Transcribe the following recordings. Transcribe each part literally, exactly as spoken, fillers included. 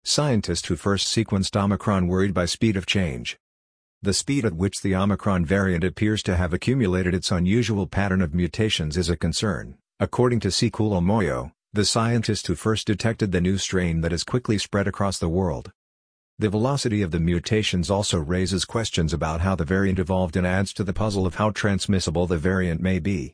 Scientist who first sequenced Omicron worried by speed of change. The speed at which the Omicron variant appears to have accumulated its unusual pattern of mutations is a concern, according to Sikulo Moyo, the scientist who first detected the new strain that has quickly spread across the world. The velocity of the mutations also raises questions about how the variant evolved and adds to the puzzle of how transmissible the variant may be.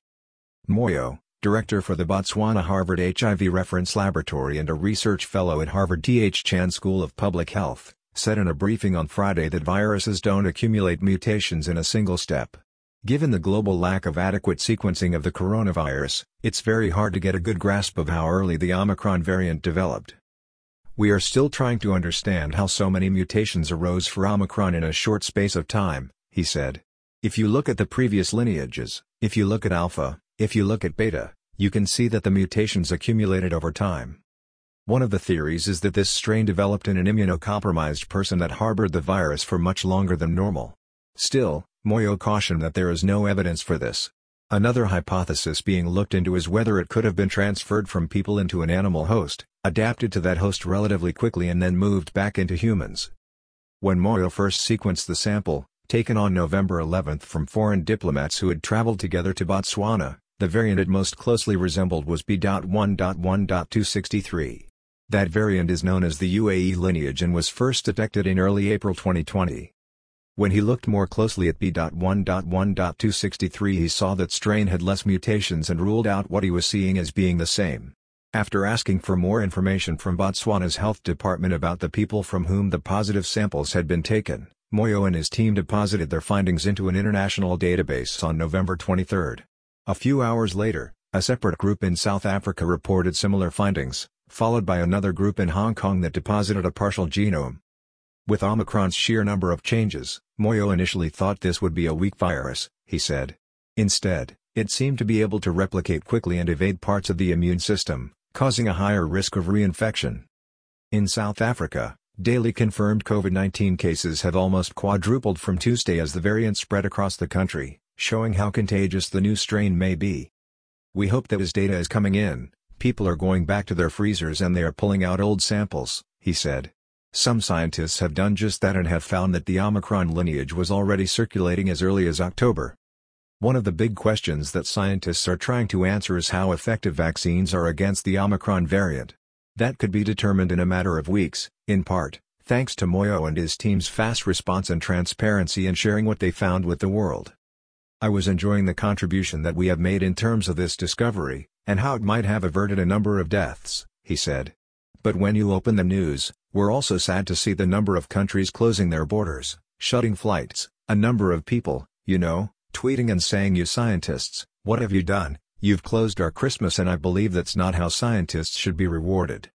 Moyo, director for the Botswana Harvard H I V Reference Laboratory and a research fellow at Harvard T H Chan School of Public Health, said in a briefing on Friday that viruses don't accumulate mutations in a single step. Given the global lack of adequate sequencing of the coronavirus, it's very hard to get a good grasp of how early the Omicron variant developed. We are still trying to understand how so many mutations arose for Omicron in a short space of time, he said. If you look at the previous lineages, if you look at Alpha, if you look at Beta, you can see that the mutations accumulated over time. One of the theories is that this strain developed in an immunocompromised person that harbored the virus for much longer than normal. Still, Moyo cautioned that there is no evidence for this. Another hypothesis being looked into is whether it could have been transferred from people into an animal host, adapted to that host relatively quickly and then moved back into humans. When Moyo first sequenced the sample, taken on November eleventh from foreign diplomats who had traveled together to Botswana, the variant it most closely resembled was B one one two six three. That variant is known as the U A E lineage and was first detected in early April twenty twenty. When he looked more closely at B one one two six three, he saw that strain had less mutations and ruled out what he was seeing as being the same. After asking for more information from Botswana's health department about the people from whom the positive samples had been taken, Moyo and his team deposited their findings into an international database on November twenty-third. A few hours later, a separate group in South Africa reported similar findings, followed by another group in Hong Kong that deposited a partial genome. With Omicron's sheer number of changes, Moyo initially thought this would be a weak virus, he said. Instead, it seemed to be able to replicate quickly and evade parts of the immune system, causing a higher risk of reinfection. In South Africa, daily confirmed COVID nineteen cases have almost quadrupled from Tuesday as the variant spread across the country, showing how contagious the new strain may be. We hope that as data is coming in, people are going back to their freezers and they are pulling out old samples, he said. Some scientists have done just that and have found that the Omicron lineage was already circulating as early as October. One of the big questions that scientists are trying to answer is how effective vaccines are against the Omicron variant. That could be determined in a matter of weeks, in part, thanks to Moyo and his team's fast response and transparency in sharing what they found with the world. I was enjoying the contribution that we have made in terms of this discovery, and how it might have averted a number of deaths, he said. But when you open the news, we're also sad to see the number of countries closing their borders, shutting flights, a number of people, you know, tweeting and saying, "You scientists, what have you done? You've closed our Christmas," and I believe that's not how scientists should be rewarded.